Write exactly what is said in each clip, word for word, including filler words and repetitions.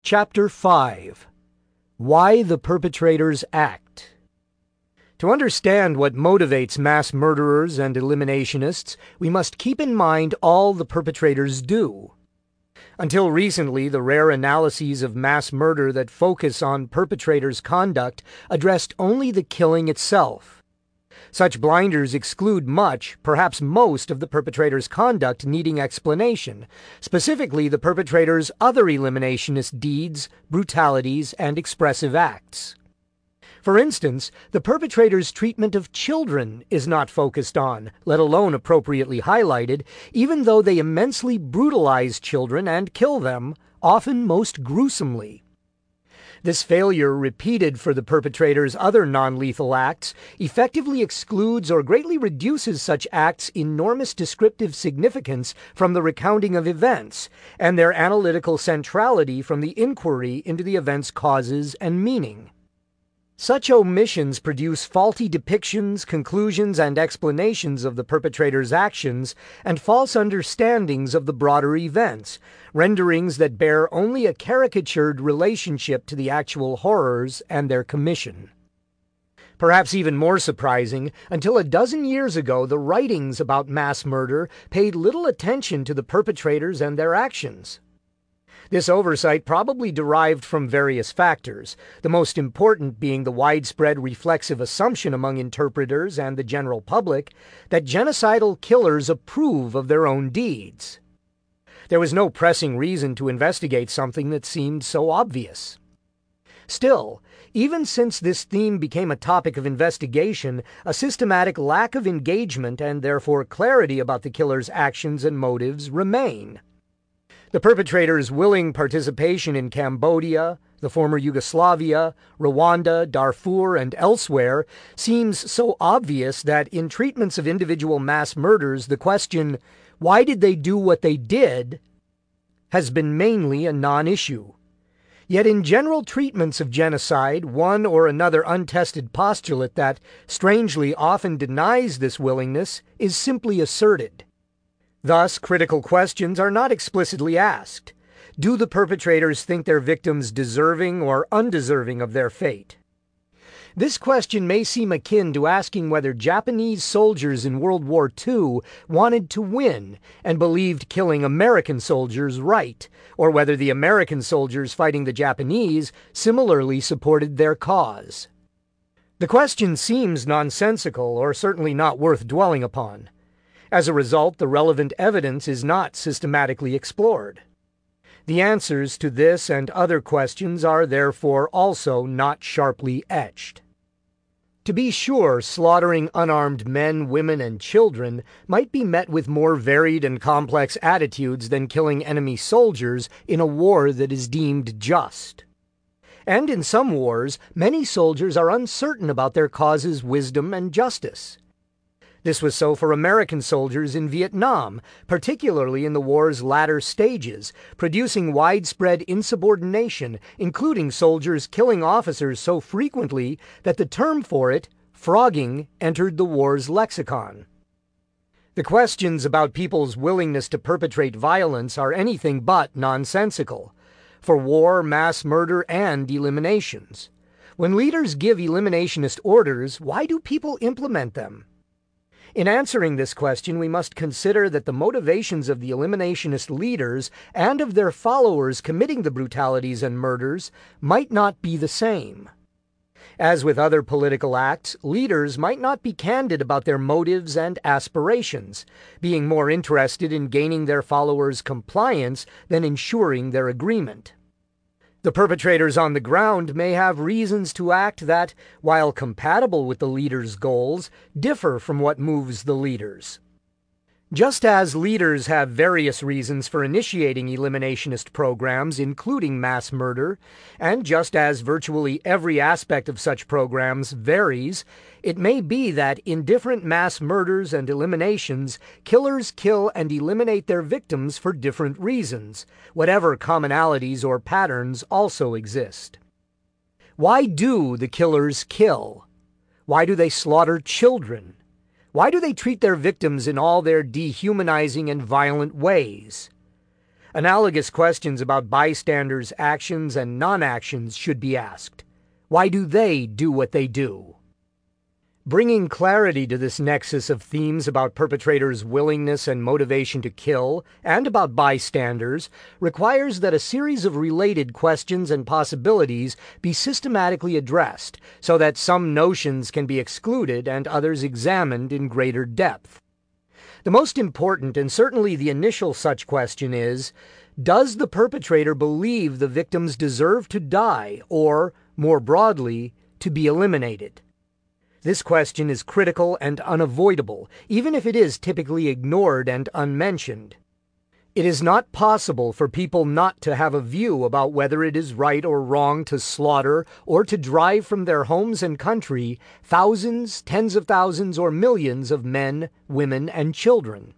Chapter five. Why the Perpetrators Act. To understand what motivates mass murderers and eliminationists, we must keep in mind all the perpetrators do. Until recently, the rare analyses of mass murder that focus on perpetrators' conduct addressed only the killing itself. Such blinders exclude much, perhaps most, of the perpetrator's conduct needing explanation, specifically the perpetrator's other eliminationist deeds, brutalities, and expressive acts. For instance, the perpetrator's treatment of children is not focused on, let alone appropriately highlighted, even though they immensely brutalize children and kill them, often most gruesomely. This failure, repeated for the perpetrator's other non-lethal acts, effectively excludes or greatly reduces such acts' enormous descriptive significance from the recounting of events, and their analytical centrality from the inquiry into the event's causes and meaning. Such omissions produce faulty depictions, conclusions, and explanations of the perpetrator's actions, and false understandings of the broader events, renderings that bear only a caricatured relationship to the actual horrors and their commission. Perhaps even more surprising, until a dozen years ago the writings about mass murder paid little attention to the perpetrators and their actions. This oversight probably derived from various factors, the most important being the widespread reflexive assumption among interpreters and the general public that genocidal killers approve of their own deeds. There was no pressing reason to investigate something that seemed so obvious. Still, even since this theme became a topic of investigation, a systematic lack of engagement and therefore clarity about the killer's actions and motives remain. The perpetrators' willing participation in Cambodia, the former Yugoslavia, Rwanda, Darfur, and elsewhere seems so obvious that in treatments of individual mass murders, the question, why did they do what they did, has been mainly a non-issue. Yet in general treatments of genocide, one or another untested postulate that, strangely, often denies this willingness is simply asserted. Thus, critical questions are not explicitly asked. Do the perpetrators think their victims deserving or undeserving of their fate? This question may seem akin to asking whether Japanese soldiers in World War Two wanted to win and believed killing American soldiers right, or whether the American soldiers fighting the Japanese similarly supported their cause. The question seems nonsensical, or certainly not worth dwelling upon. As a result, the relevant evidence is not systematically explored. The answers to this and other questions are therefore also not sharply etched. To be sure, slaughtering unarmed men, women, and children might be met with more varied and complex attitudes than killing enemy soldiers in a war that is deemed just. And in some wars, many soldiers are uncertain about their cause's wisdom and justice. This was so for American soldiers in Vietnam, particularly in the war's latter stages, producing widespread insubordination, including soldiers killing officers so frequently that the term for it, frogging, entered the war's lexicon. The questions about people's willingness to perpetrate violence are anything but nonsensical, for war, mass murder, and eliminations. When leaders give eliminationist orders, why do people implement them? In answering this question, we must consider that the motivations of the eliminationist leaders and of their followers committing the brutalities and murders might not be the same. As with other political acts, leaders might not be candid about their motives and aspirations, being more interested in gaining their followers' compliance than ensuring their agreement. The perpetrators on the ground may have reasons to act that, while compatible with the leader's goals, differ from what moves the leaders. Just as leaders have various reasons for initiating eliminationist programs, including mass murder, and just as virtually every aspect of such programs varies, it may be that in different mass murders and eliminations, killers kill and eliminate their victims for different reasons, whatever commonalities or patterns also exist. Why do the killers kill? Why do they slaughter children? Why do they treat their victims in all their dehumanizing and violent ways? Analogous questions about bystanders' actions and non-actions should be asked. Why do they do what they do? Bringing clarity to this nexus of themes about perpetrators' willingness and motivation to kill, and about bystanders, requires that a series of related questions and possibilities be systematically addressed, so that some notions can be excluded and others examined in greater depth. The most important, and certainly the initial such question is, does the perpetrator believe the victims deserve to die, or, more broadly, to be eliminated? This question is critical and unavoidable, even if it is typically ignored and unmentioned. It is not possible for people not to have a view about whether it is right or wrong to slaughter or to drive from their homes and country thousands, tens of thousands, or millions of men, women, and children.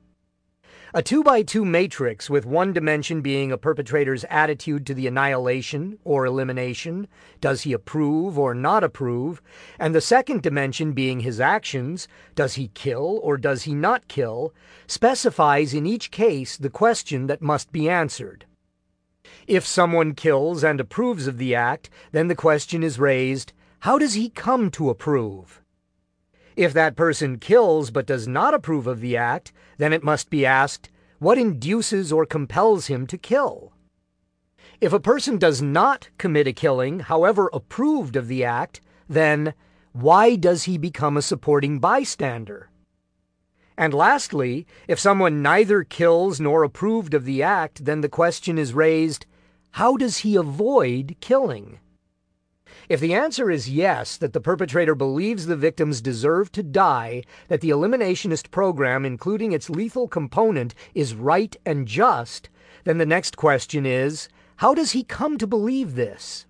A two-by-two matrix with one dimension being a perpetrator's attitude to the annihilation or elimination, does he approve or not approve, and the second dimension being his actions, does he kill or does he not kill, specifies in each case the question that must be answered. If someone kills and approves of the act, then the question is raised, how does he come to approve? If that person kills but does not approve of the act, then it must be asked, what induces or compels him to kill? If a person does not commit a killing, however approved of the act, then why does he become a supporting bystander? And lastly, if someone neither kills nor approved of the act, then the question is raised, how does he avoid killing? If the answer is yes, that the perpetrator believes the victims deserve to die, that the eliminationist program, including its lethal component, is right and just, then the next question is, how does he come to believe this?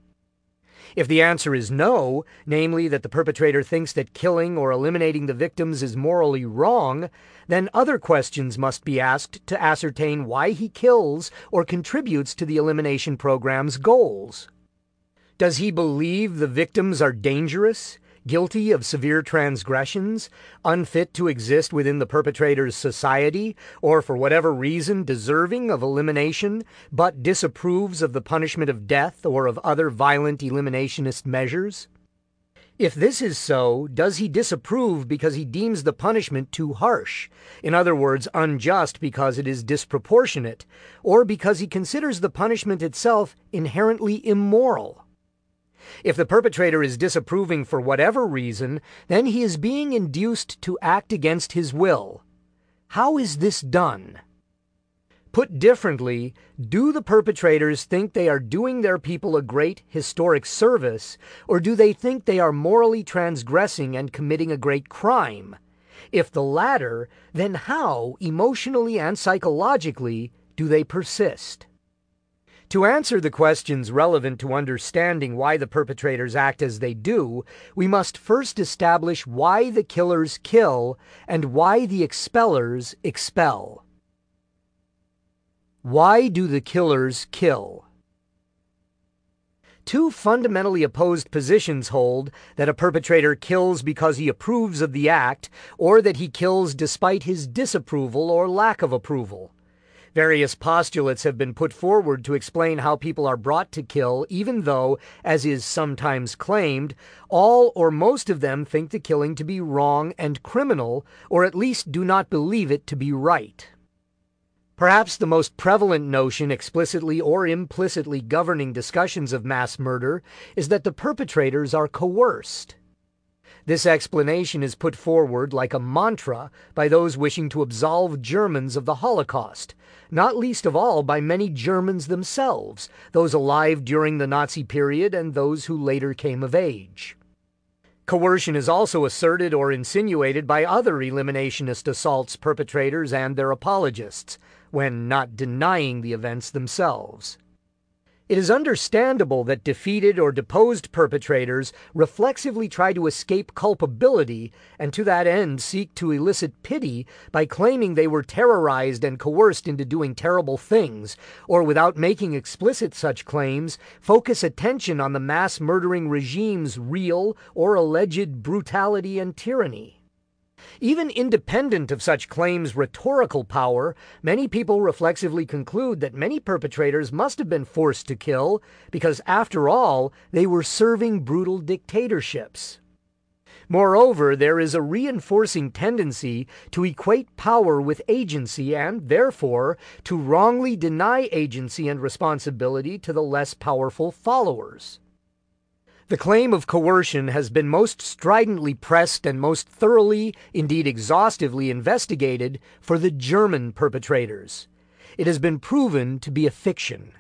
If the answer is no, namely that the perpetrator thinks that killing or eliminating the victims is morally wrong, then other questions must be asked to ascertain why he kills or contributes to the elimination program's goals. Does he believe the victims are dangerous, guilty of severe transgressions, unfit to exist within the perpetrator's society, or for whatever reason deserving of elimination, but disapproves of the punishment of death or of other violent eliminationist measures? If this is so, does he disapprove because he deems the punishment too harsh, in other words, unjust because it is disproportionate, or because he considers the punishment itself inherently immoral? If the perpetrator is disapproving for whatever reason, then he is being induced to act against his will. How is this done? Put differently, do the perpetrators think they are doing their people a great historic service, or do they think they are morally transgressing and committing a great crime? If the latter, then how, emotionally and psychologically, do they persist? To answer the questions relevant to understanding why the perpetrators act as they do, we must first establish why the killers kill and why the expellers expel. Why do the killers kill? Two fundamentally opposed positions hold that a perpetrator kills because he approves of the act, or that he kills despite his disapproval or lack of approval. Various postulates have been put forward to explain how people are brought to kill, even though, as is sometimes claimed, all or most of them think the killing to be wrong and criminal, or at least do not believe it to be right. Perhaps the most prevalent notion explicitly or implicitly governing discussions of mass murder is that the perpetrators are coerced. This explanation is put forward like a mantra by those wishing to absolve Germans of the Holocaust, not least of all by many Germans themselves, those alive during the Nazi period and those who later came of age. Coercion is also asserted or insinuated by other eliminationist assaults perpetrators and their apologists, when not denying the events themselves. It is understandable that defeated or deposed perpetrators reflexively try to escape culpability and to that end seek to elicit pity by claiming they were terrorized and coerced into doing terrible things, or without making explicit such claims, focus attention on the mass murdering regime's real or alleged brutality and tyranny. Even independent of such claims' rhetorical power, many people reflexively conclude that many perpetrators must have been forced to kill because, after all, they were serving brutal dictatorships. Moreover, there is a reinforcing tendency to equate power with agency and, therefore, to wrongly deny agency and responsibility to the less powerful followers. The claim of coercion has been most stridently pressed and most thoroughly, indeed exhaustively investigated for the German perpetrators. It has been proven to be a fiction.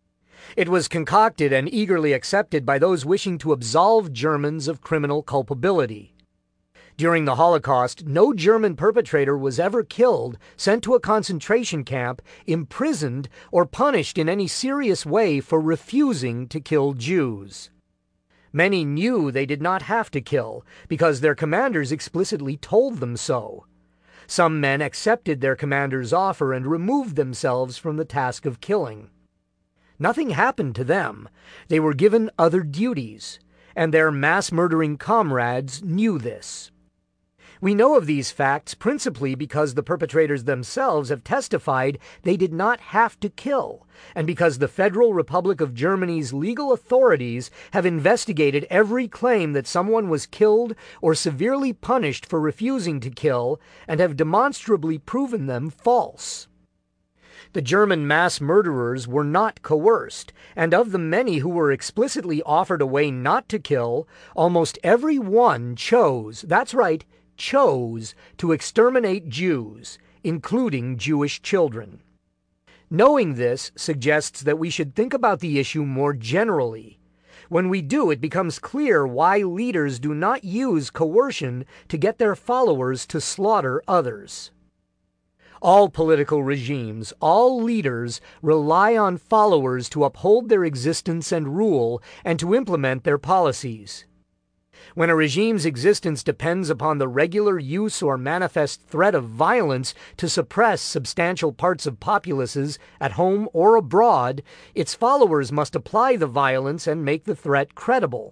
It was concocted and eagerly accepted by those wishing to absolve Germans of criminal culpability. During the Holocaust, no German perpetrator was ever killed, sent to a concentration camp, imprisoned, or punished in any serious way for refusing to kill Jews. Many knew they did not have to kill, because their commanders explicitly told them so. Some men accepted their commander's offer and removed themselves from the task of killing. Nothing happened to them. They were given other duties, and their mass-murdering comrades knew this. We know of these facts principally because the perpetrators themselves have testified they did not have to kill, and because the Federal Republic of Germany's legal authorities have investigated every claim that someone was killed or severely punished for refusing to kill, and have demonstrably proven them false. The German mass murderers were not coerced, and of the many who were explicitly offered a way not to kill, almost every one chose, that's right, chose to exterminate Jews, including Jewish children. Knowing this suggests that we should think about the issue more generally. When we do, it becomes clear why leaders do not use coercion to get their followers to slaughter others. All political regimes, all leaders, rely on followers to uphold their existence and rule and to implement their policies. When a regime's existence depends upon the regular use or manifest threat of violence to suppress substantial parts of populaces at home or abroad, its followers must apply the violence and make the threat credible.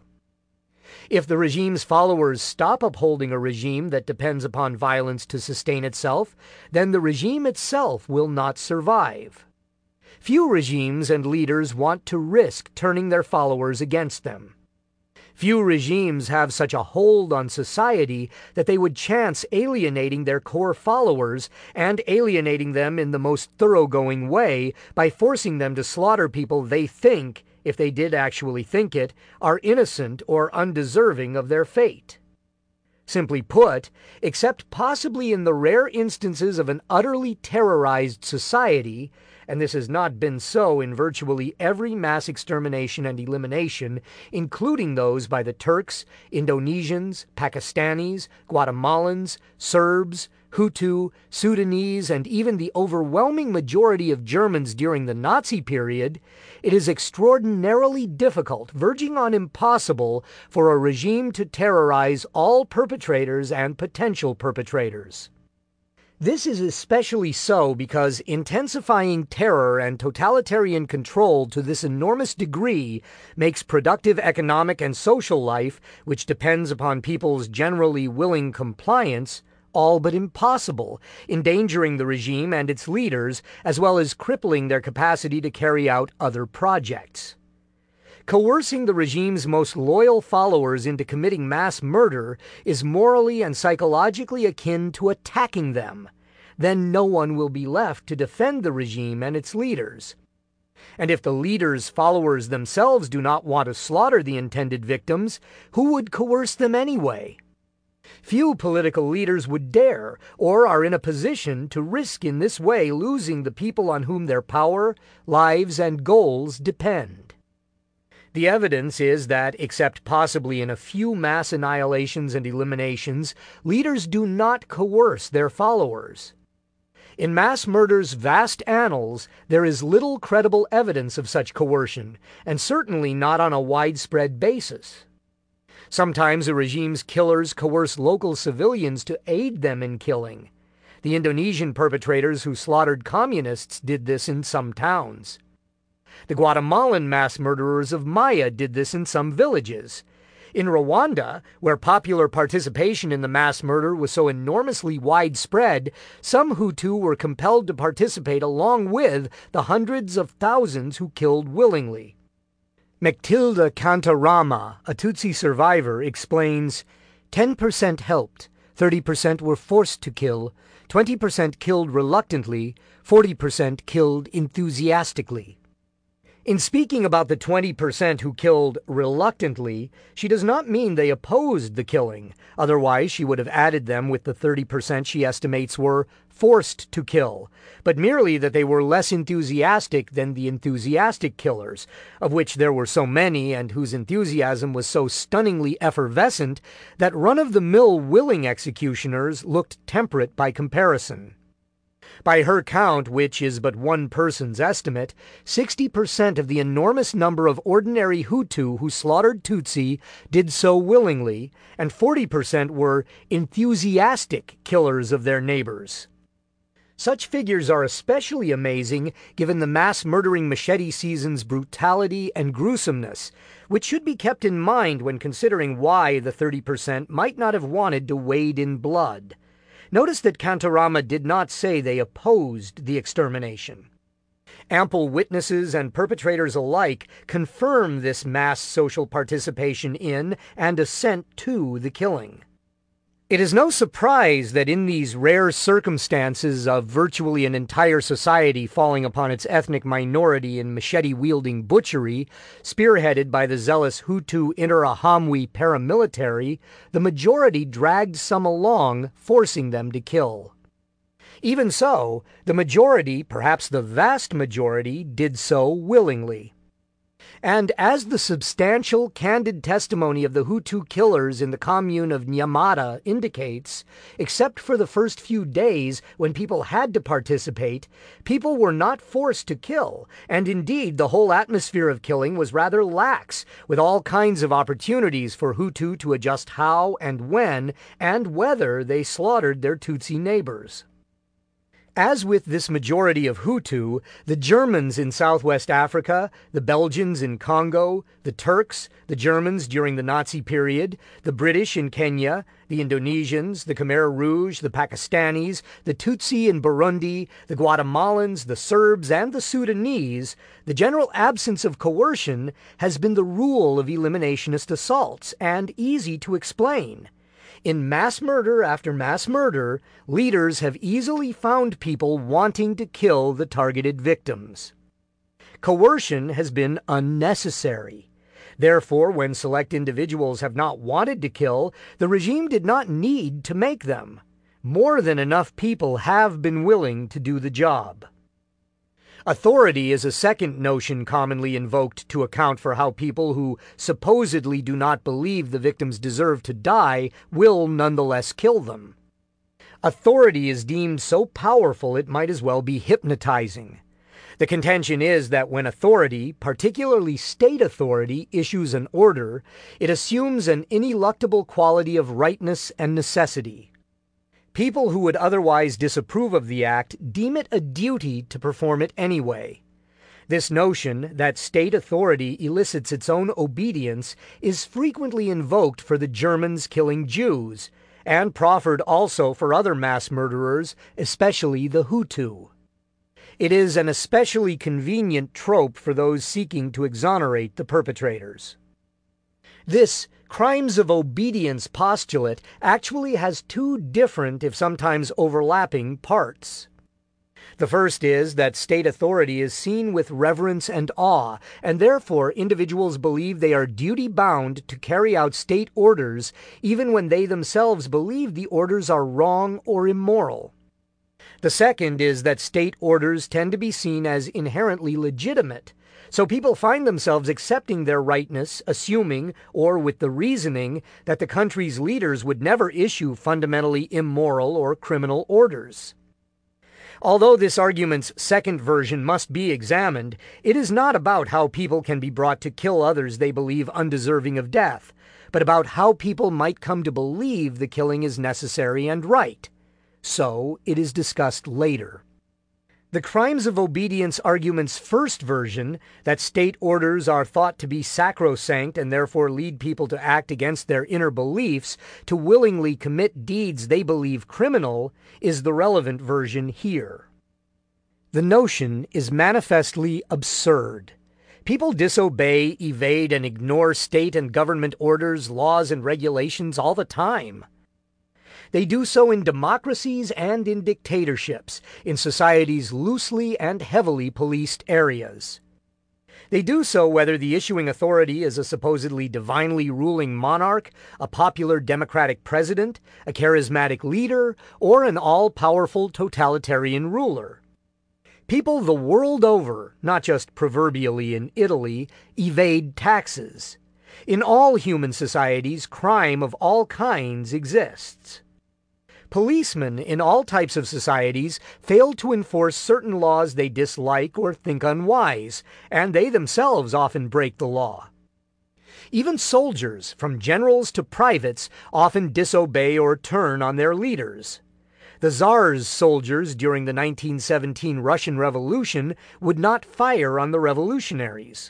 If the regime's followers stop upholding a regime that depends upon violence to sustain itself, then the regime itself will not survive. Few regimes and leaders want to risk turning their followers against them. Few regimes have such a hold on society that they would chance alienating their core followers and alienating them in the most thoroughgoing way by forcing them to slaughter people they think, if they did actually think it, are innocent or undeserving of their fate. Simply put, except possibly in the rare instances of an utterly terrorized society, and this has not been so in virtually every mass extermination and elimination, including those by the Turks, Indonesians, Pakistanis, Guatemalans, Serbs, Hutu, Sudanese, and even the overwhelming majority of Germans during the Nazi period, it is extraordinarily difficult, verging on impossible, for a regime to terrorize all perpetrators and potential perpetrators. This is especially so because intensifying terror and totalitarian control to this enormous degree makes productive economic and social life, which depends upon people's generally willing compliance, all but impossible, endangering the regime and its leaders, as well as crippling their capacity to carry out other projects. Coercing the regime's most loyal followers into committing mass murder is morally and psychologically akin to attacking them. Then no one will be left to defend the regime and its leaders. And if the leaders' followers themselves do not want to slaughter the intended victims, who would coerce them anyway? Few political leaders would dare, or are in a position to risk in this way losing the people on whom their power, lives, and goals depend. The evidence is that, except possibly in a few mass annihilations and eliminations, leaders do not coerce their followers. In mass murder's vast annals, there is little credible evidence of such coercion, and certainly not on a widespread basis. Sometimes a regime's killers coerce local civilians to aid them in killing. The Indonesian perpetrators who slaughtered communists did this in some towns. The Guatemalan mass murderers of Maya did this in some villages. In Rwanda, where popular participation in the mass murder was so enormously widespread, some Hutu were compelled to participate along with the hundreds of thousands who killed willingly. Mechtilde Kantarama, a Tutsi survivor, explains, ten percent helped, thirty percent were forced to kill, twenty percent killed reluctantly, forty percent killed enthusiastically. In speaking about the twenty percent who killed reluctantly, she does not mean they opposed the killing. Otherwise, she would have added them with the thirty percent she estimates were forced to kill, but merely that they were less enthusiastic than the enthusiastic killers, of which there were so many and whose enthusiasm was so stunningly effervescent that run-of-the-mill willing executioners looked temperate by comparison. By her count, which is but one person's estimate, sixty percent of the enormous number of ordinary Hutu who slaughtered Tutsi did so willingly, and forty percent were enthusiastic killers of their neighbors. Such figures are especially amazing given the mass-murdering machete season's brutality and gruesomeness, which should be kept in mind when considering why the thirty percent might not have wanted to wade in blood. Notice that Kantarama did not say they opposed the extermination. Ample witnesses and perpetrators alike confirm this mass social participation in and assent to the killing. It is no surprise that in these rare circumstances of virtually an entire society falling upon its ethnic minority in machete-wielding butchery, spearheaded by the zealous Hutu Interahamwe paramilitary, the majority dragged some along, forcing them to kill. Even so, the majority, perhaps the vast majority, did so willingly. And as the substantial, candid testimony of the Hutu killers in the commune of Nyamata indicates, except for the first few days when people had to participate, people were not forced to kill, and indeed the whole atmosphere of killing was rather lax, with all kinds of opportunities for Hutu to adjust how and when and whether they slaughtered their Tutsi neighbors. As with this majority of Hutu, the Germans in Southwest Africa, the Belgians in Congo, the Turks, the Germans during the Nazi period, the British in Kenya, the Indonesians, the Khmer Rouge, the Pakistanis, the Tutsi in Burundi, the Guatemalans, the Serbs, and the Sudanese, the general absence of coercion has been the rule of eliminationist assaults, and easy to explain. In mass murder after mass murder, leaders have easily found people wanting to kill the targeted victims. Coercion has been unnecessary. Therefore, when select individuals have not wanted to kill, the regime did not need to make them. More than enough people have been willing to do the job. Authority is a second notion commonly invoked to account for how people who supposedly do not believe the victims deserve to die will nonetheless kill them. Authority is deemed so powerful it might as well be hypnotizing. The contention is that when authority, particularly state authority, issues an order, it assumes an ineluctable quality of rightness and necessity. People who would otherwise disapprove of the act deem it a duty to perform it anyway. This notion that state authority elicits its own obedience is frequently invoked for the Germans killing Jews, and proffered also for other mass murderers, especially the Hutu. It is an especially convenient trope for those seeking to exonerate the perpetrators. This crimes of obedience postulate actually has two different, if sometimes overlapping, parts. The first is that state authority is seen with reverence and awe, and therefore individuals believe they are duty-bound to carry out state orders even when they themselves believe the orders are wrong or immoral. The second is that state orders tend to be seen as inherently legitimate, so people find themselves accepting their rightness, assuming, or with the reasoning, that the country's leaders would never issue fundamentally immoral or criminal orders. Although this argument's second version must be examined, it is not about how people can be brought to kill others they believe undeserving of death, but about how people might come to believe the killing is necessary and right. So it is discussed later. The crimes of obedience argument's first version, that state orders are thought to be sacrosanct and therefore lead people to act against their inner beliefs, to willingly commit deeds they believe criminal, is the relevant version here. The notion is manifestly absurd. People disobey, evade, and ignore state and government orders, laws, and regulations all the time. They do so in democracies and in dictatorships, in societies loosely and heavily policed areas. They do so whether the issuing authority is a supposedly divinely ruling monarch, a popular democratic president, a charismatic leader, or an all-powerful totalitarian ruler. People the world over, not just proverbially in Italy, evade taxes. In all human societies, crime of all kinds exists. Policemen in all types of societies fail to enforce certain laws they dislike or think unwise, and they themselves often break the law. Even soldiers, from generals to privates, often disobey or turn on their leaders. The Tsar's soldiers during the nineteen seventeen Russian Revolution would not fire on the revolutionaries.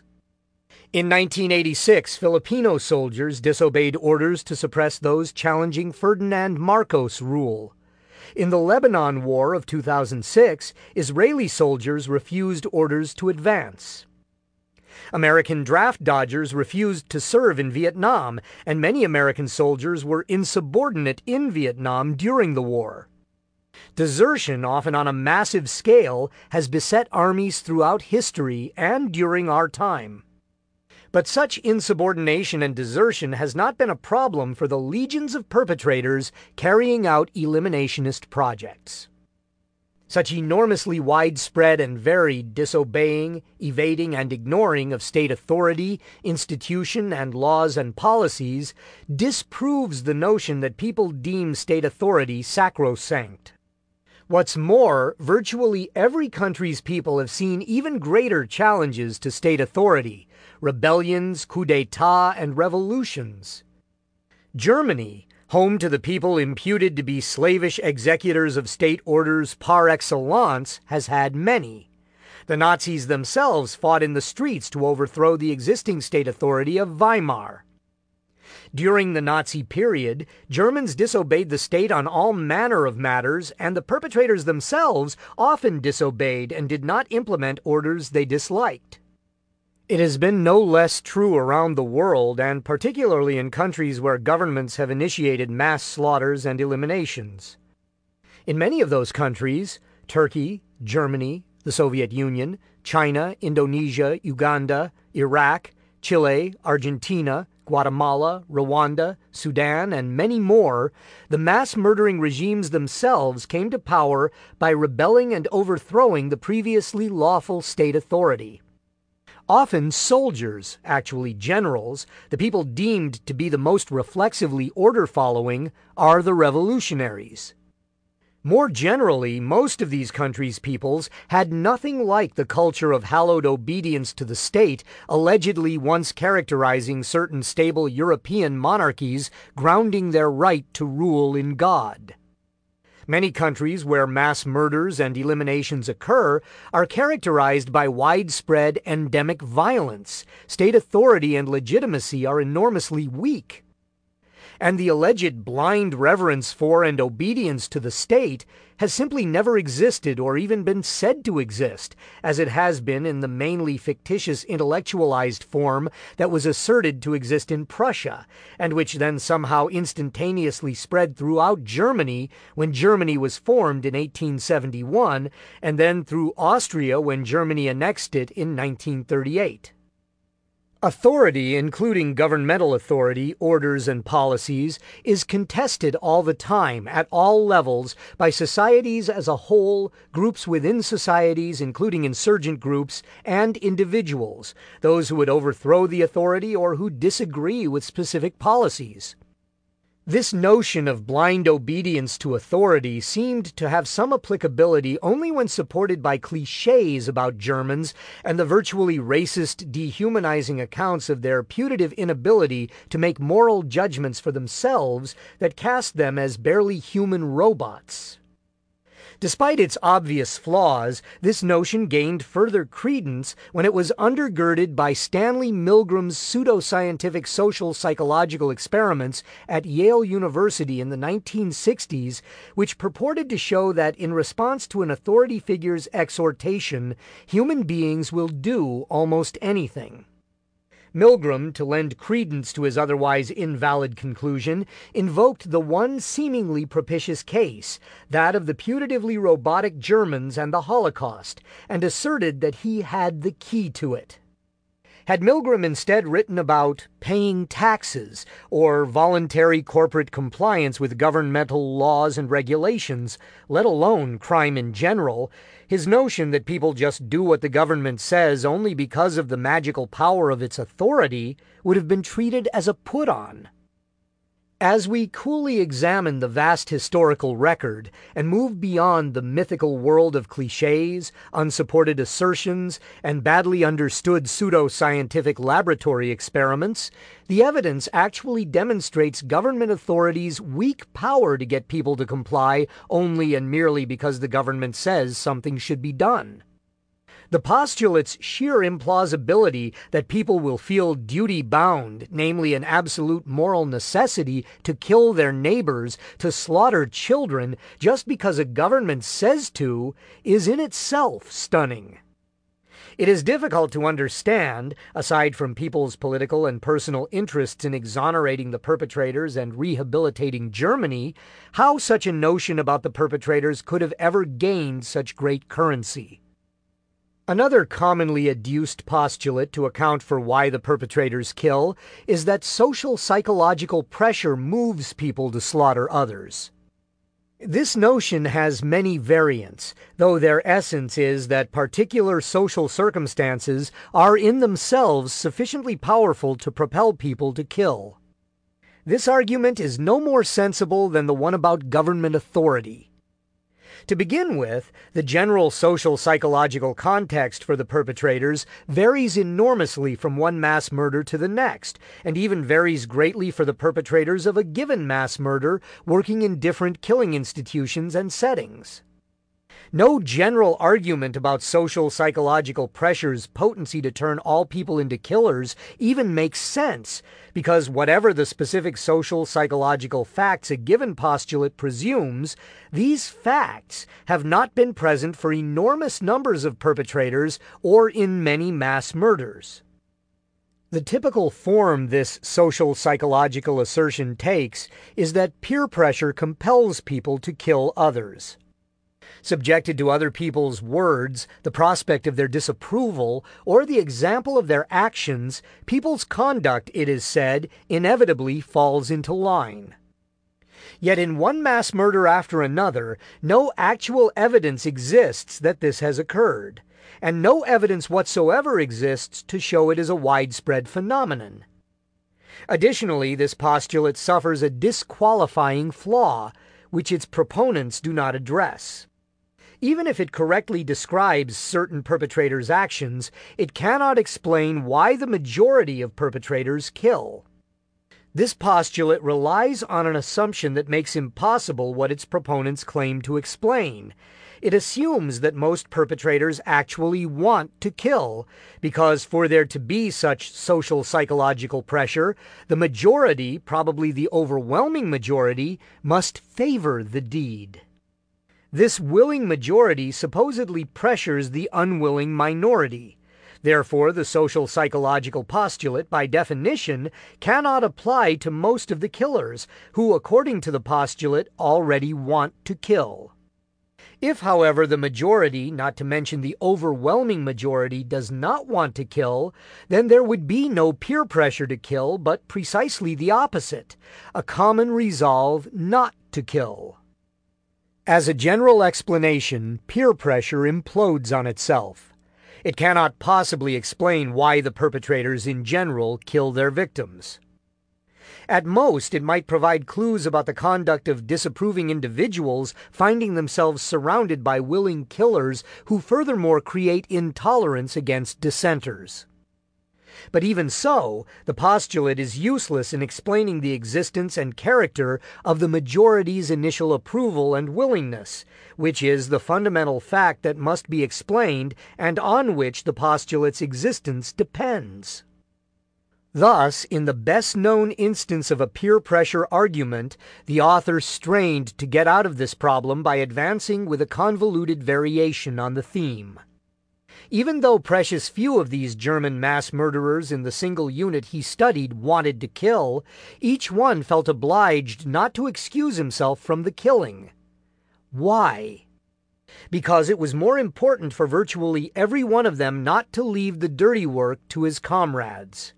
In nineteen eighty-six, Filipino soldiers disobeyed orders to suppress those challenging Ferdinand Marcos' rule. In the Lebanon War of two thousand six, Israeli soldiers refused orders to advance. American draft dodgers refused to serve in Vietnam, and many American soldiers were insubordinate in Vietnam during the war. Desertion, often on a massive scale, has beset armies throughout history and during our time. But such insubordination and desertion has not been a problem for the legions of perpetrators carrying out eliminationist projects. Such enormously widespread and varied disobeying, evading, and ignoring of state authority, institution, and laws and policies disproves the notion that people deem state authority sacrosanct. What's more, virtually every country's people have seen even greater challenges to state authority: rebellions, coups d'etat, and revolutions. Germany, home to the people imputed to be slavish executors of state orders par excellence, has had many. The Nazis themselves fought in the streets to overthrow the existing state authority of Weimar. During the Nazi period, Germans disobeyed the state on all manner of matters, and the perpetrators themselves often disobeyed and did not implement orders they disliked. It has been no less true around the world, and particularly in countries where governments have initiated mass slaughters and eliminations. In many of those countries, Turkey, Germany, the Soviet Union, China, Indonesia, Uganda, Iraq, Chile, Argentina, Guatemala, Rwanda, Sudan, and many more, the mass-murdering regimes themselves came to power by rebelling and overthrowing the previously lawful state authority. Often soldiers, actually generals, the people deemed to be the most reflexively order-following, are the revolutionaries. More generally, most of these countries' peoples had nothing like the culture of hallowed obedience to the state, allegedly once characterizing certain stable European monarchies, grounding their right to rule in God. Many countries where mass murders and eliminations occur are characterized by widespread endemic violence. State authority and legitimacy are enormously weak. And the alleged blind reverence for and obedience to the state has simply never existed or even been said to exist, as it has been in the mainly fictitious intellectualized form that was asserted to exist in Prussia, and which then somehow instantaneously spread throughout Germany when Germany was formed in eighteen seventy-one, and then through Austria when Germany annexed it in nineteen thirty-eight. Authority, including governmental authority, orders, and policies, is contested all the time, at all levels, by societies as a whole, groups within societies, including insurgent groups, and individuals, those who would overthrow the authority or who disagree with specific policies. This notion of blind obedience to authority seemed to have some applicability only when supported by cliches about Germans and the virtually racist, dehumanizing accounts of their putative inability to make moral judgments for themselves that cast them as barely human robots. Despite its obvious flaws, this notion gained further credence when it was undergirded by Stanley Milgram's pseudoscientific social psychological experiments at Yale University in the nineteen sixties, which purported to show that in response to an authority figure's exhortation, human beings will do almost anything. Milgram, to lend credence to his otherwise invalid conclusion, invoked the one seemingly propitious case, that of the putatively robotic Germans and the Holocaust, and asserted that he had the key to it. Had Milgram instead written about paying taxes or voluntary corporate compliance with governmental laws and regulations, let alone crime in general, his notion that people just do what the government says only because of the magical power of its authority would have been treated as a put-on. As we coolly examine the vast historical record and move beyond the mythical world of cliches, unsupported assertions, and badly understood pseudo-scientific laboratory experiments, the evidence actually demonstrates government authorities' weak power to get people to comply only and merely because the government says something should be done. The postulate's sheer implausibility that people will feel duty-bound, namely an absolute moral necessity to kill their neighbors, to slaughter children, just because a government says to, is in itself stunning. It is difficult to understand, aside from people's political and personal interests in exonerating the perpetrators and rehabilitating Germany, how such a notion about the perpetrators could have ever gained such great currency. Another commonly adduced postulate to account for why the perpetrators kill is that social psychological pressure moves people to slaughter others. This notion has many variants, though their essence is that particular social circumstances are in themselves sufficiently powerful to propel people to kill. This argument is no more sensible than the one about government authority. To begin with, the general social psychological context for the perpetrators varies enormously from one mass murder to the next, and even varies greatly for the perpetrators of a given mass murder working in different killing institutions and settings. No general argument about social psychological pressure's potency to turn all people into killers even makes sense, because whatever the specific social psychological facts a given postulate presumes, these facts have not been present for enormous numbers of perpetrators or in many mass murders. The typical form this social psychological assertion takes is that peer pressure compels people to kill others. Subjected to other people's words, the prospect of their disapproval, or the example of their actions, people's conduct, it is said, inevitably falls into line. Yet in one mass murder after another, no actual evidence exists that this has occurred, and no evidence whatsoever exists to show it is a widespread phenomenon. Additionally, this postulate suffers a disqualifying flaw, which its proponents do not address. Even if it correctly describes certain perpetrators' actions, it cannot explain why the majority of perpetrators kill. This postulate relies on an assumption that makes impossible what its proponents claim to explain. It assumes that most perpetrators actually want to kill, because for there to be such social psychological pressure, the majority, probably the overwhelming majority, must favor the deed. This willing majority supposedly pressures the unwilling minority. Therefore, the social psychological postulate, by definition, cannot apply to most of the killers, who, according to the postulate, already want to kill. If, however, the majority, not to mention the overwhelming majority, does not want to kill, then there would be no peer pressure to kill, but precisely the opposite, a common resolve not to kill. As a general explanation, peer pressure implodes on itself. It cannot possibly explain why the perpetrators in general kill their victims. At most, it might provide clues about the conduct of disapproving individuals finding themselves surrounded by willing killers who furthermore create intolerance against dissenters. But even so, the postulate is useless in explaining the existence and character of the majority's initial approval and willingness, which is the fundamental fact that must be explained and on which the postulate's existence depends. Thus, in the best-known instance of a peer pressure argument, the author strained to get out of this problem by advancing with a convoluted variation on the theme. Even though precious few of these German mass murderers in the single unit he studied wanted to kill, each one felt obliged not to excuse himself from the killing. Why? Because it was more important for virtually every one of them not to leave the dirty work to his comrades.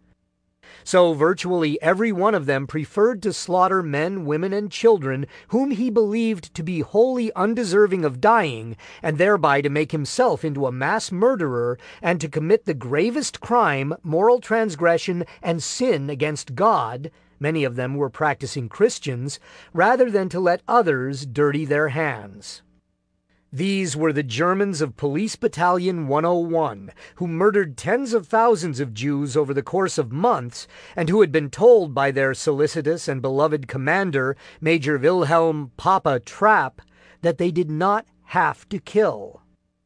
So virtually every one of them preferred to slaughter men, women, and children whom he believed to be wholly undeserving of dying, and thereby to make himself into a mass murderer and to commit the gravest crime, moral transgression, and sin against God — many of them were practicing Christians — rather than to let others dirty their hands. These were the Germans of Police Battalion one oh one, who murdered tens of thousands of Jews over the course of months, and who had been told by their solicitous and beloved commander, Major Wilhelm Papa Trapp, that they did not have to kill.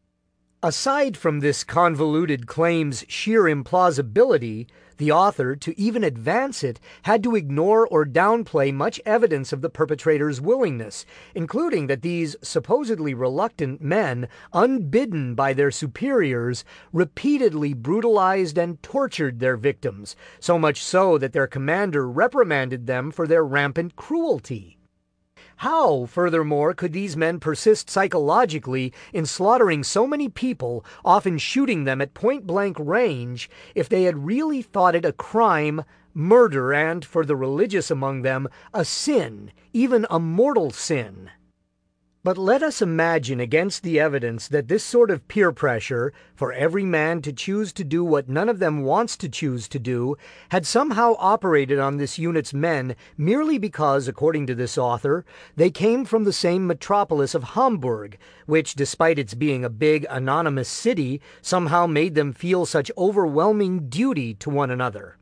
Aside from this convoluted claim's sheer implausibility, the author, to even advance it, had to ignore or downplay much evidence of the perpetrator's willingness, including that these supposedly reluctant men, unbidden by their superiors, repeatedly brutalized and tortured their victims, so much so that their commander reprimanded them for their rampant cruelty. How, furthermore, could these men persist psychologically in slaughtering so many people, often shooting them at point-blank range, if they had really thought it a crime, murder, and, for the religious among them, a sin, even a mortal sin? But let us imagine against the evidence that this sort of peer pressure, for every man to choose to do what none of them wants to choose to do, had somehow operated on this unit's men merely because, according to this author, they came from the same metropolis of Hamburg, which, despite its being a big, anonymous city, somehow made them feel such overwhelming duty to one another.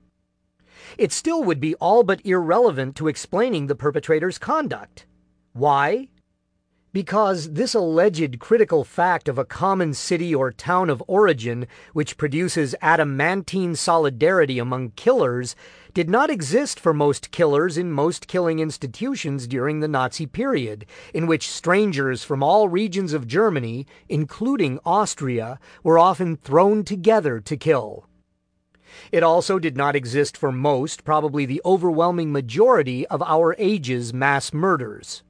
It still would be all but irrelevant to explaining the perpetrator's conduct. Why? Because this alleged critical fact of a common city or town of origin, which produces adamantine solidarity among killers, did not exist for most killers in most killing institutions during the Nazi period, in which strangers from all regions of Germany, including Austria, were often thrown together to kill. It also did not exist for most, probably the overwhelming majority, of our age's mass murders.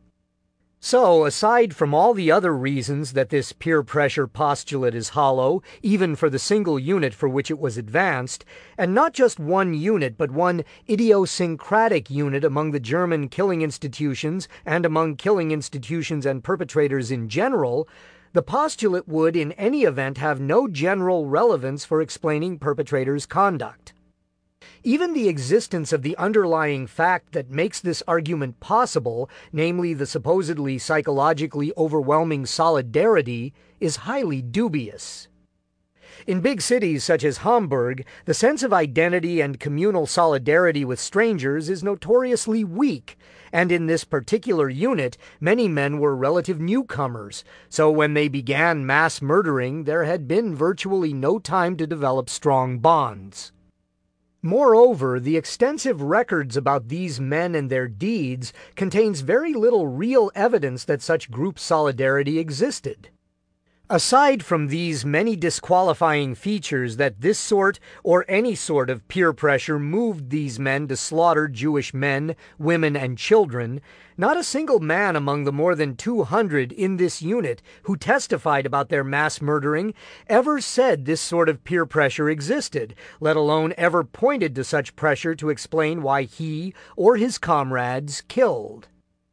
So, aside from all the other reasons that this peer pressure postulate is hollow, even for the single unit for which it was advanced, and not just one unit, but one idiosyncratic unit among the German killing institutions and among killing institutions and perpetrators in general, the postulate would in any event have no general relevance for explaining perpetrators' conduct. Even the existence of the underlying fact that makes this argument possible, namely the supposedly psychologically overwhelming solidarity, is highly dubious. In big cities such as Hamburg, the sense of identity and communal solidarity with strangers is notoriously weak, and in this particular unit, many men were relative newcomers, so when they began mass murdering, there had been virtually no time to develop strong bonds. Moreover, the extensive records about these men and their deeds contains very little real evidence that such group solidarity existed. Aside from these many disqualifying features that this sort or any sort of peer pressure moved these men to slaughter Jewish men, women, and children, not a single man among the more than two hundred in this unit who testified about their mass murdering ever said this sort of peer pressure existed, let alone ever pointed to such pressure to explain why he or his comrades killed.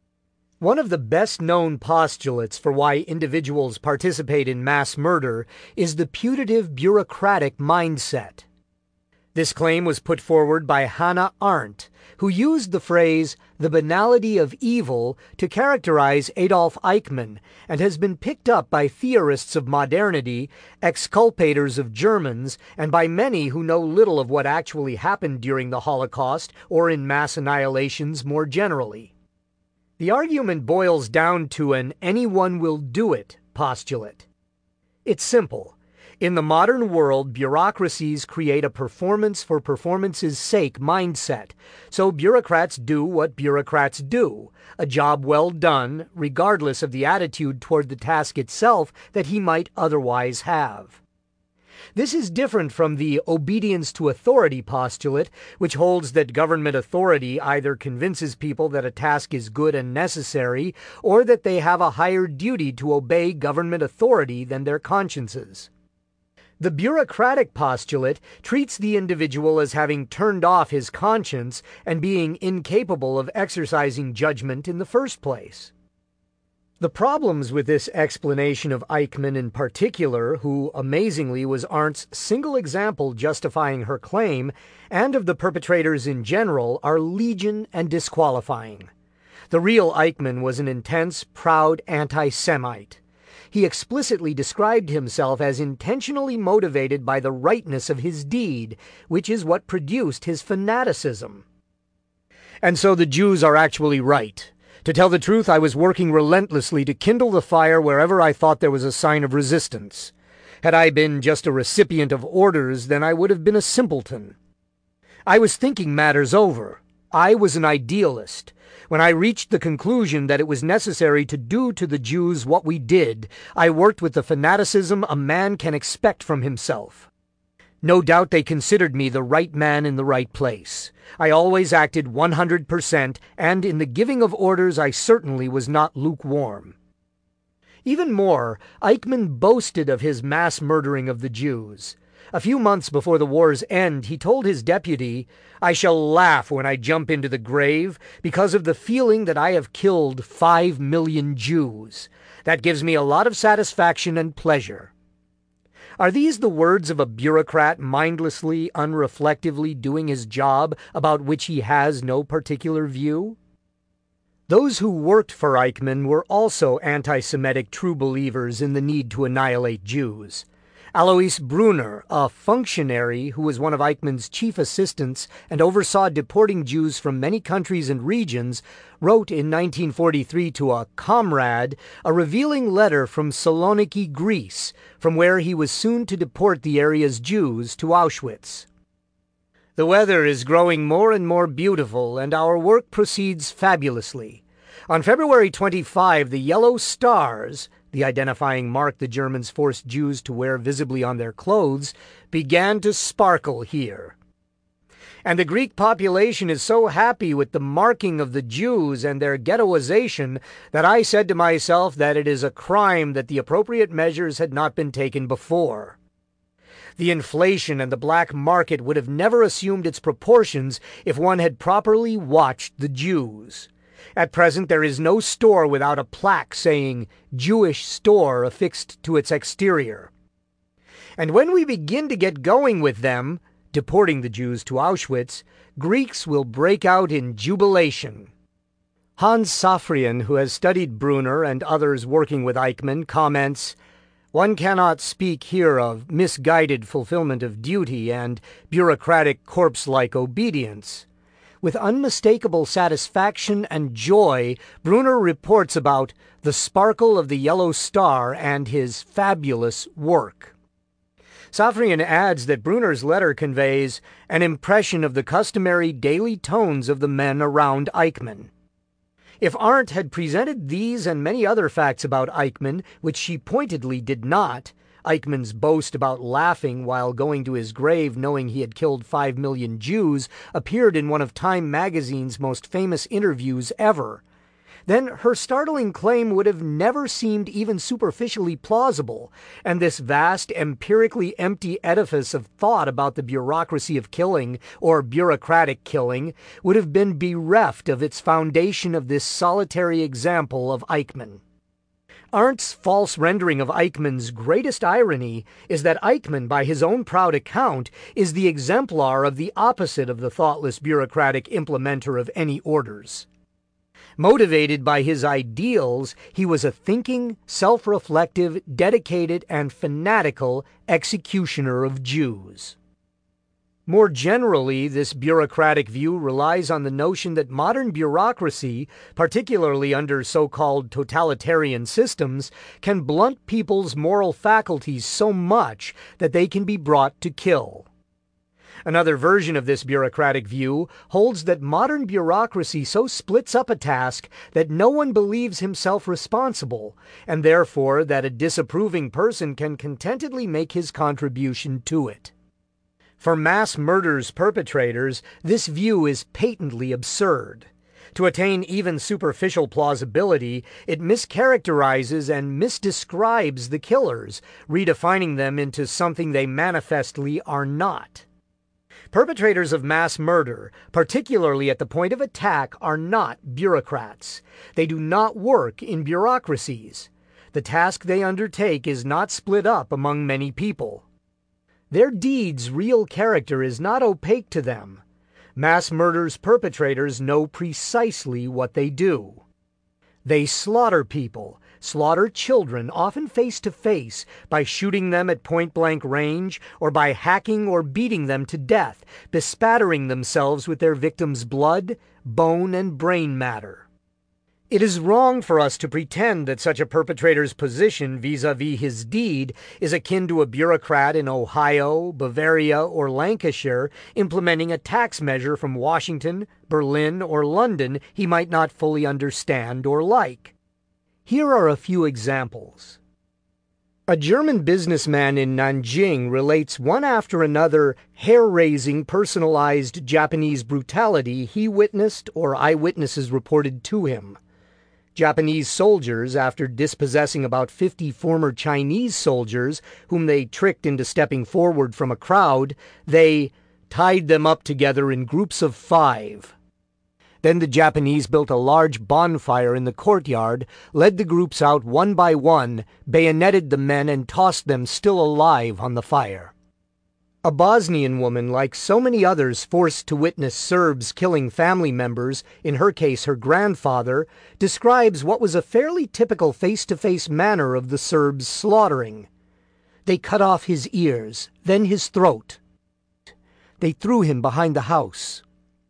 One of the best-known postulates for why individuals participate in mass murder is the putative bureaucratic mindset. This claim was put forward by Hannah Arendt, who used the phrase "the banality of evil" to characterize Adolf Eichmann, and has been picked up by theorists of modernity, exculpators of Germans, and by many who know little of what actually happened during the Holocaust or in mass annihilations more generally. The argument boils down to an "anyone will do it" postulate. It's simple. In the modern world, bureaucracies create a performance for performance's sake mindset, so bureaucrats do what bureaucrats do, a job well done, regardless of the attitude toward the task itself that he might otherwise have. This is different from the obedience to authority postulate, which holds that government authority either convinces people that a task is good and necessary, or that they have a higher duty to obey government authority than their consciences. The bureaucratic postulate treats the individual as having turned off his conscience and being incapable of exercising judgment in the first place. The problems with this explanation of Eichmann in particular, who amazingly was Arndt's single example justifying her claim, and of the perpetrators in general, are legion and disqualifying. The real Eichmann was an intense, proud anti-Semite. He explicitly described himself as intentionally motivated by the rightness of his deed, which is what produced his fanaticism. And so the Jews are actually right. To tell the truth, I was working relentlessly to kindle the fire wherever I thought there was a sign of resistance. Had I been just a recipient of orders, then I would have been a simpleton. I was thinking matters over. I was an idealist. When I reached the conclusion that it was necessary to do to the Jews what we did, I worked with the fanaticism a man can expect from himself. No doubt they considered me the right man in the right place. I always acted one hundred percent, and in the giving of orders I certainly was not lukewarm. Even more, Eichmann boasted of his mass murdering of the Jews. A few months before the war's end, he told his deputy, "I shall laugh when I jump into the grave because of the feeling that I have killed five million Jews. That gives me a lot of satisfaction and pleasure." Are these the words of a bureaucrat mindlessly, unreflectively doing his job about which he has no particular view? Those who worked for Eichmann were also anti-Semitic true believers in the need to annihilate Jews. Alois Brunner, a functionary who was one of Eichmann's chief assistants and oversaw deporting Jews from many countries and regions, wrote in nineteen forty-three to a comrade a revealing letter from Saloniki, Greece, from where he was soon to deport the area's Jews to Auschwitz. "The weather is growing more and more beautiful, and our work proceeds fabulously. On February twenty-fifth, the yellow stars, the identifying mark the Germans forced Jews to wear visibly on their clothes, began to sparkle here. And the Greek population is so happy with the marking of the Jews and their ghettoization that I said to myself that it is a crime that the appropriate measures had not been taken before. The inflation and the black market would have never assumed its proportions if one had properly watched the Jews. At present there is no store without a plaque saying Jewish store affixed to its exterior. And when we begin to get going with them, deporting the Jews to Auschwitz, Greeks will break out in jubilation." Hans Safrian, who has studied Brunner and others working with Eichmann, comments, "One cannot speak here of misguided fulfillment of duty and bureaucratic corpse-like obedience. With unmistakable satisfaction and joy, Brunner reports about the sparkle of the yellow star and his fabulous work." Safrian adds that Brunner's letter conveys an impression of the customary daily tones of the men around Eichmann. If Arendt had presented these and many other facts about Eichmann, which she pointedly did not, Eichmann's boast about laughing while going to his grave knowing he had killed five million Jews appeared in one of Time magazine's most famous interviews ever, then her startling claim would have never seemed even superficially plausible, and this vast, empirically empty edifice of thought about the bureaucracy of killing, or bureaucratic killing, would have been bereft of its foundation of this solitary example of Eichmann. Arndt's false rendering of Eichmann's greatest irony is that Eichmann, by his own proud account, is the exemplar of the opposite of the thoughtless bureaucratic implementer of any orders. Motivated by his ideals, he was a thinking, self-reflective, dedicated, and fanatical executioner of Jews. More generally, this bureaucratic view relies on the notion that modern bureaucracy, particularly under so-called totalitarian systems, can blunt people's moral faculties so much that they can be brought to kill. Another version of this bureaucratic view holds that modern bureaucracy so splits up a task that no one believes himself responsible, and therefore that a disapproving person can contentedly make his contribution to it. For mass murder's perpetrators, this view is patently absurd. To attain even superficial plausibility, it mischaracterizes and misdescribes the killers, redefining them into something they manifestly are not. Perpetrators of mass murder, particularly at the point of attack, are not bureaucrats. They do not work in bureaucracies. The task they undertake is not split up among many people. Their deeds' real character is not opaque to them. Mass murder's perpetrators know precisely what they do. They slaughter people, slaughter children, often face to face, by shooting them at point-blank range, or by hacking or beating them to death, bespattering themselves with their victims' blood, bone, and brain matter. It is wrong for us to pretend that such a perpetrator's position vis-a-vis his deed is akin to a bureaucrat in Ohio, Bavaria, or Lancashire implementing a tax measure from Washington, Berlin, or London he might not fully understand or like. Here are a few examples. A German businessman in Nanjing relates one after another hair-raising personalized Japanese brutality he witnessed or eyewitnesses reported to him. Japanese soldiers, after dispossessing about fifty former Chinese soldiers, whom they tricked into stepping forward from a crowd, they tied them up together in groups of five. Then the Japanese built a large bonfire in the courtyard, led the groups out one by one, bayoneted the men, and tossed them still alive on the fire. A Bosnian woman, like so many others forced to witness Serbs killing family members, in her case her grandfather, describes what was a fairly typical face-to-face manner of the Serbs' slaughtering. They cut off his ears, then his throat. They threw him behind the house.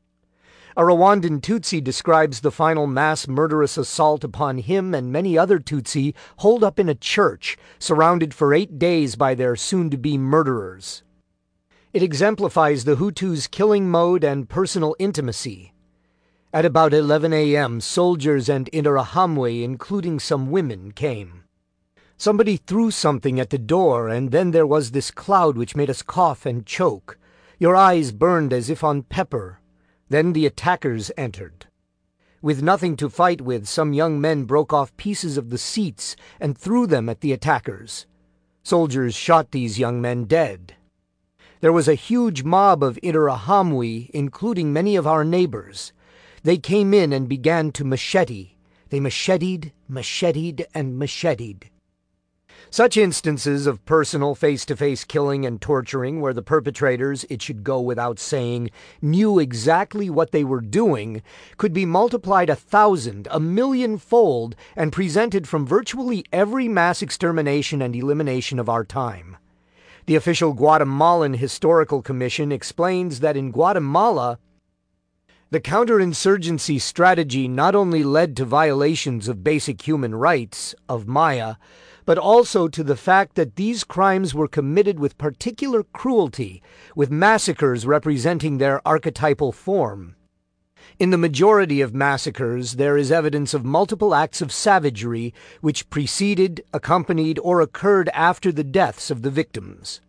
A Rwandan Tutsi describes the final mass murderous assault upon him and many other Tutsi holed up in a church, surrounded for eight days by their soon-to-be murderers. It exemplifies the Hutus' killing mode and personal intimacy. At about eleven a m, soldiers and Interahamwe, including some women, came. Somebody threw something at the door, and then there was this cloud which made us cough and choke. Your eyes burned as if on pepper. Then the attackers entered. With nothing to fight with, some young men broke off pieces of the seats and threw them at the attackers. Soldiers shot these young men dead. There was a huge mob of Interahamwe, including many of our neighbors. They came in and began to machete. They macheted, macheted, and macheted. Such instances of personal face-to-face killing and torturing where the perpetrators, it should go without saying, knew exactly what they were doing, could be multiplied a thousand, a million-fold, and presented from virtually every mass extermination and elimination of our time. The official Guatemalan Historical Commission explains that in Guatemala, the counterinsurgency strategy not only led to violations of basic human rights, of Maya, but also to the fact that these crimes were committed with particular cruelty, with massacres representing their archetypal form. In the majority of massacres, there is evidence of multiple acts of savagery which preceded, accompanied, or occurred after the deaths of the victims.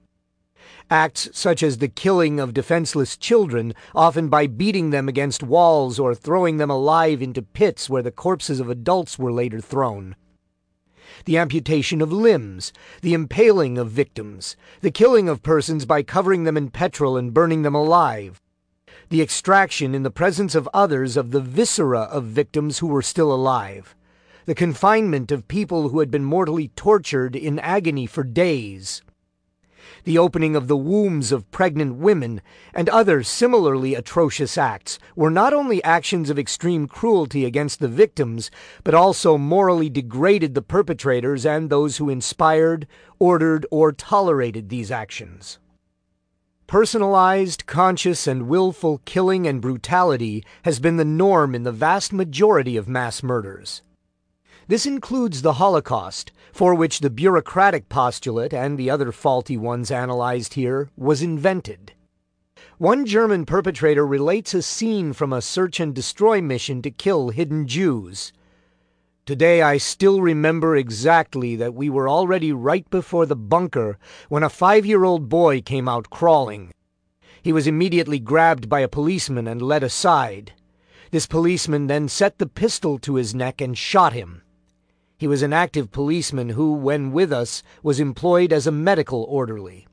Acts such as the killing of defenseless children, often by beating them against walls or throwing them alive into pits where the corpses of adults were later thrown. The amputation of limbs, the impaling of victims, the killing of persons by covering them in petrol and burning them alive, the extraction in the presence of others of the viscera of victims who were still alive, the confinement of people who had been mortally tortured in agony for days, the opening of the wombs of pregnant women, and other similarly atrocious acts were not only actions of extreme cruelty against the victims, but also morally degraded the perpetrators and those who inspired, ordered, or tolerated these actions. Personalized, conscious, and willful killing and brutality has been the norm in the vast majority of mass murders. This includes the Holocaust, for which the bureaucratic postulate and the other faulty ones analyzed here was invented. One German perpetrator relates a scene from a search and destroy mission to kill hidden Jews. Today I still remember exactly that we were already right before the bunker when a five-year-old boy came out crawling. He was immediately grabbed by a policeman and led aside. This policeman then set the pistol to his neck and shot him. He was an active policeman who, when with us, was employed as a medical orderly.